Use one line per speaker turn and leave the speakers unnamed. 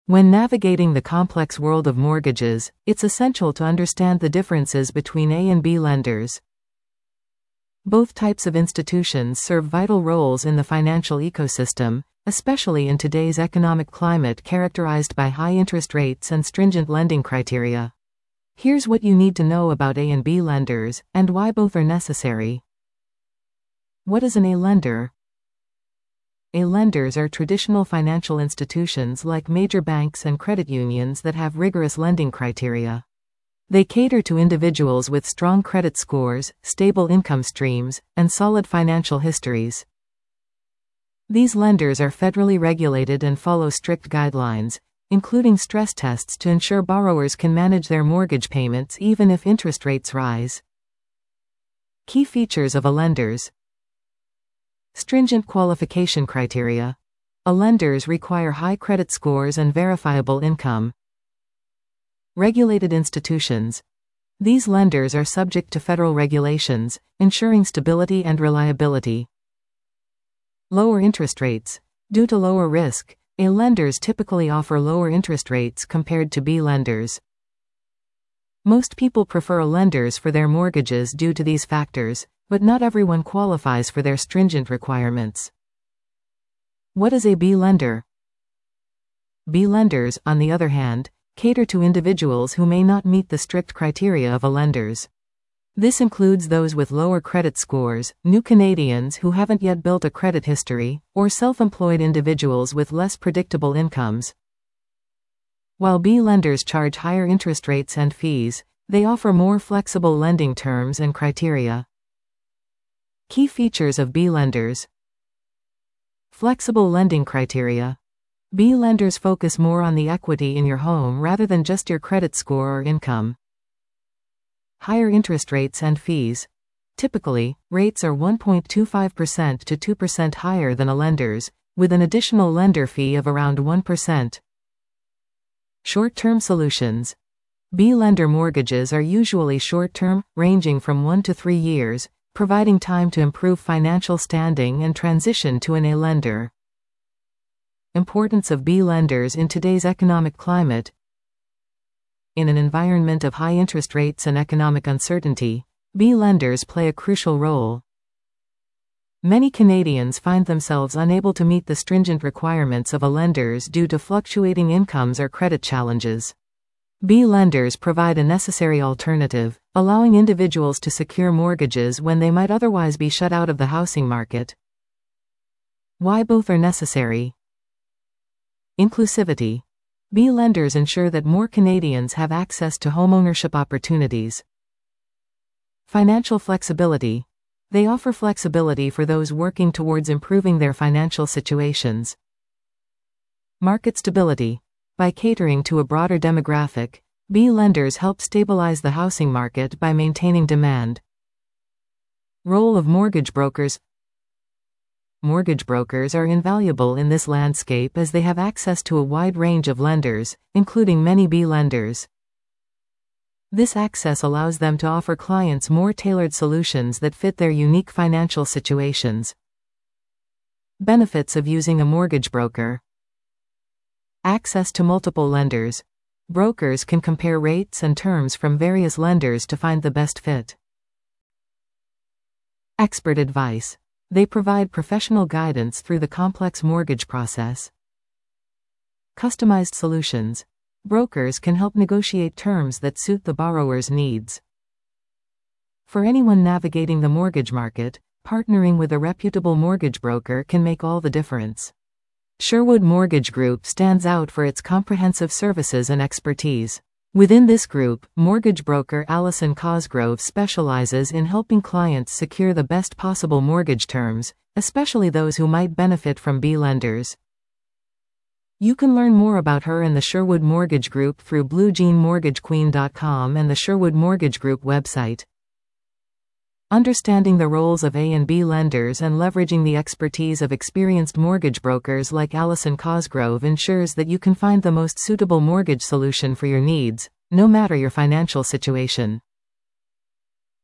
When navigating the complex world of mortgages, it's essential to understand the differences between A and B lenders. Both types of institutions serve vital roles in the financial ecosystem, especially in today's economic climate characterized by high interest rates and stringent lending criteria. Here's what you need to know about A and B lenders, and why both are necessary. What is an A lender? A lenders are traditional financial institutions like major banks and credit unions that have rigorous lending criteria. They cater to individuals with strong credit scores, stable income streams, and solid financial histories. These lenders are federally regulated and follow strict guidelines, including stress tests to ensure borrowers can manage their mortgage payments even if interest rates rise. Key features of A lenders. Stringent qualification criteria. A lenders require high credit scores and verifiable income. Regulated institutions. These lenders are subject to federal regulations, ensuring stability and reliability. Lower interest rates. Due to lower risk, A lenders typically offer lower interest rates compared to B lenders. Most people prefer A lenders for their mortgages due to these factors, but not everyone qualifies for their stringent requirements. What is a B lender? B lenders, on the other hand, cater to individuals who may not meet the strict criteria of A lenders. This includes those with lower credit scores, new Canadians who haven't yet built a credit history, or self-employed individuals with less predictable incomes. While B lenders charge higher interest rates and fees, they offer more flexible lending terms and criteria. Key features of B lenders. Flexible lending criteria. B lenders focus more on the equity in your home rather than just your credit score or income. Higher interest rates and fees. Typically, rates are 1.25% to 2% higher than A lenders, with an additional lender fee of around 1%. Short-term solutions. B lender mortgages are usually short-term, ranging from 1 to 3 years, providing time to improve financial standing and transition to an A lender. Importance of B lenders in today's economic climate. In an environment of high interest rates and economic uncertainty, B lenders play a crucial role. Many Canadians find themselves unable to meet the stringent requirements of A lenders due to fluctuating incomes or credit challenges. B lenders provide a necessary alternative, allowing individuals to secure mortgages when they might otherwise be shut out of the housing market. Why both are necessary. Inclusivity. B lenders ensure that more Canadians have access to homeownership opportunities. Financial flexibility. They offer flexibility for those working towards improving their financial situations. Market stability. By catering to a broader demographic, B lenders help stabilize the housing market by maintaining demand. Role of mortgage brokers. Mortgage brokers are invaluable in this landscape as they have access to a wide range of lenders, including many B lenders. This access allows them to offer clients more tailored solutions that fit their unique financial situations. Benefits of using a mortgage broker. Access to multiple lenders. Brokers can compare rates and terms from various lenders to find the best fit. Expert advice. They provide professional guidance through the complex mortgage process. Customized solutions. Brokers can help negotiate terms that suit the borrower's needs. For anyone navigating the mortgage market, partnering with a reputable mortgage broker can make all the difference. Sherwood Mortgage Group stands out for its comprehensive services and expertise. Within this group, mortgage broker Allison Cosgrove specializes in helping clients secure the best possible mortgage terms, especially those who might benefit from B lenders. You can learn more about her and the Sherwood Mortgage Group through BlueJeanMortgageQueen.com and the Sherwood Mortgage Group website. Understanding the roles of A and B lenders and leveraging the expertise of experienced mortgage brokers like Allison Cosgrove ensures that you can find the most suitable mortgage solution for your needs, no matter your financial situation.